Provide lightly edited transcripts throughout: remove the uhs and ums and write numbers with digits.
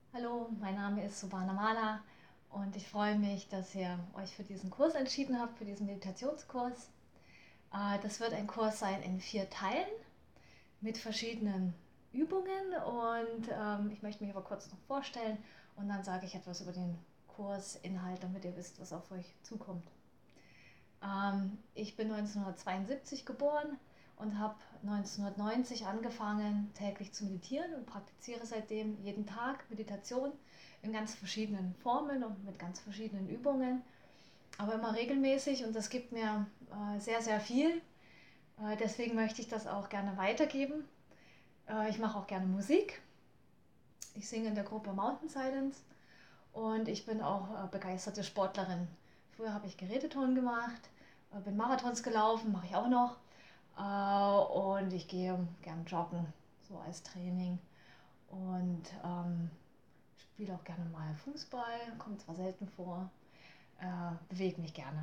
Hallo, mein Name ist Subhana Mala und ich freue mich, dass ihr euch für diesen Kurs entschieden habt, für diesen Meditationskurs. Das wird ein Kurs sein in 4 Teilen mit verschiedenen Übungen und ich möchte mich aber kurz noch vorstellen und dann sage ich etwas über den Kursinhalt, damit ihr wisst, was auf euch zukommt. Ich bin 1972 geboren und habe 1990 angefangen, täglich zu meditieren und praktiziere seitdem jeden Tag Meditation in ganz verschiedenen Formen und mit ganz verschiedenen Übungen, aber immer regelmäßig und das gibt mir sehr, sehr viel. Deswegen möchte ich das auch gerne weitergeben. Ich mache auch gerne Musik. Ich singe in der Gruppe Mountain Silence und ich bin auch begeisterte Sportlerin. Früher habe ich Gerätturnen gemacht, bin Marathons gelaufen, mache ich auch noch. Und ich gehe gern joggen, so als Training. Und spiele auch gerne mal Fußball, kommt zwar selten vor, bewege mich gerne.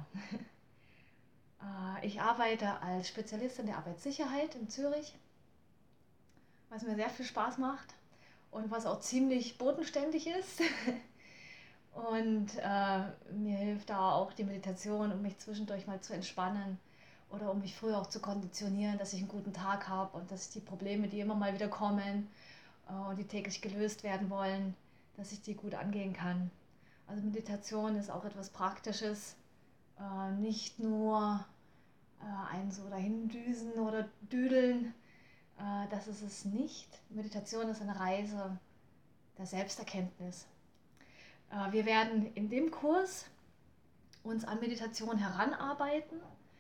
Ich arbeite als Spezialistin der Arbeitssicherheit in Zürich, was mir sehr viel Spaß macht und was auch ziemlich bodenständig ist. Und mir hilft da auch die Meditation, um mich zwischendurch mal zu entspannen oder um mich früher auch zu konditionieren, dass ich einen guten Tag habe und dass ich die Probleme, die immer mal wieder kommen und die täglich gelöst werden wollen, dass ich die gut angehen kann. Also Meditation ist auch etwas Praktisches, nicht nur ein so dahin düsen oder düdeln, das ist es nicht. Meditation ist eine Reise der Selbsterkenntnis. Wir werden in dem Kurs uns an Meditation heranarbeiten.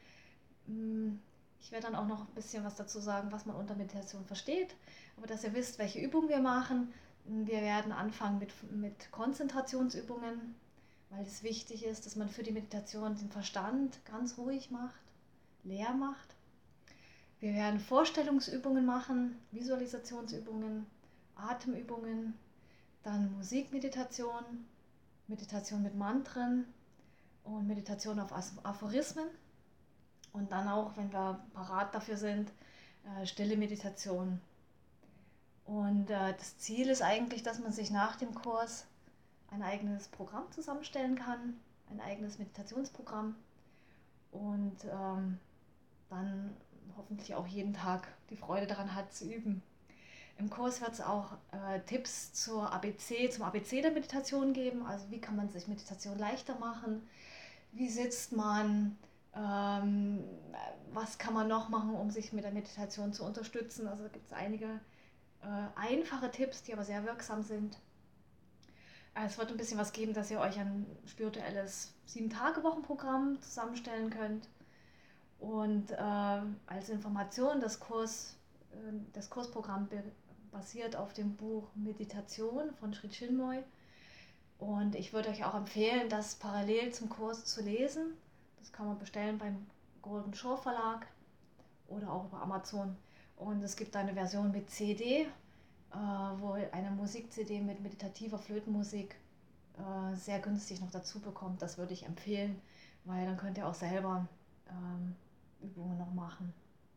Ich werde dann auch noch ein bisschen was dazu sagen, was man unter Meditation versteht, aber dass ihr wisst, welche Übungen wir machen. Wir werden anfangen mit Konzentrationsübungen, weil es wichtig ist, dass man für die Meditation den Verstand ganz ruhig macht, leer macht. Wir werden Vorstellungsübungen machen, Visualisationsübungen, Atemübungen, dann Musikmeditation, Meditation mit Mantren und Meditation auf Aphorismen. Und dann auch, wenn wir parat dafür sind, stille Meditation. Und das Ziel ist eigentlich, dass man sich nach dem Kurs ein eigenes Programm zusammenstellen kann, ein eigenes Meditationsprogramm und dann hoffentlich auch jeden Tag die Freude daran hat zu üben. Im Kurs wird es auch Tipps zum ABC der Meditation geben, also wie kann man sich Meditation leichter machen, wie sitzt man, ähm, was kann man noch machen, um sich mit der Meditation zu unterstützen. Also gibt es einige einfache Tipps, die aber sehr wirksam sind. Es wird ein bisschen was geben, dass ihr euch ein spirituelles 7-Tage-Wochen-Programm zusammenstellen könnt. Und als Information, das Kursprogramm basiert auf dem Buch Meditation von Sri Chinmoy. Und ich würde euch auch empfehlen, das parallel zum Kurs zu lesen. Das kann man bestellen beim Golden Shore Verlag oder auch über Amazon. Und es gibt eine Version mit CD, wo eine Musik-CD mit meditativer Flötenmusik sehr günstig noch dazu bekommt. Das würde ich empfehlen, weil dann könnt ihr auch selber Übungen noch machen.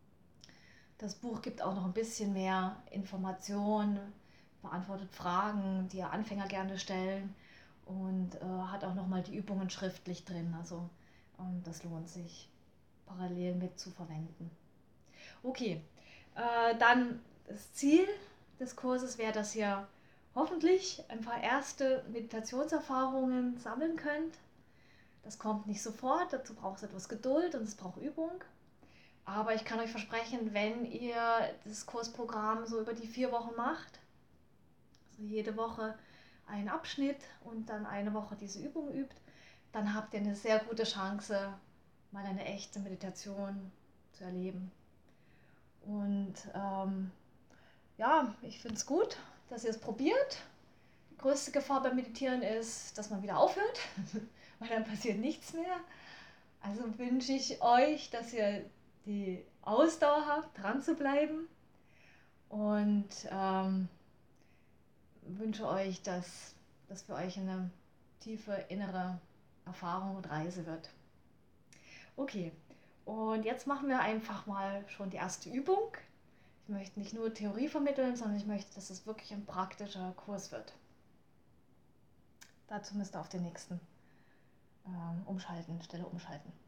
Das Buch gibt auch noch ein bisschen mehr Informationen, beantwortet Fragen, die ja Anfänger gerne stellen und hat auch nochmal die Übungen schriftlich drin. Also das lohnt sich parallel mit zu verwenden. Okay, dann das Ziel des Kurses wäre, dass ihr hoffentlich ein paar erste Meditationserfahrungen sammeln könnt. Das kommt nicht sofort, dazu braucht es etwas Geduld und es braucht Übung. Aber ich kann euch versprechen, wenn ihr das Kursprogramm so über die 4 Wochen macht, also jede Woche einen Abschnitt und dann eine Woche diese Übung übt, dann habt ihr eine sehr gute Chance, mal eine echte Meditation zu erleben. Und ja, ich finde es gut, dass ihr es probiert. Die größte Gefahr beim Meditieren ist, dass man wieder aufhört, weil dann passiert nichts mehr. Also wünsche ich euch, dass ihr die Ausdauer habt, dran zu bleiben und wünsche euch, dass das für euch eine tiefe innere Erfahrung und Reise wird. Okay, und jetzt machen wir einfach mal schon die erste Übung. Ich möchte nicht nur Theorie vermitteln, sondern ich möchte, dass es wirklich ein praktischer Kurs wird. Dazu müsst ihr auf den nächsten Stelle umschalten.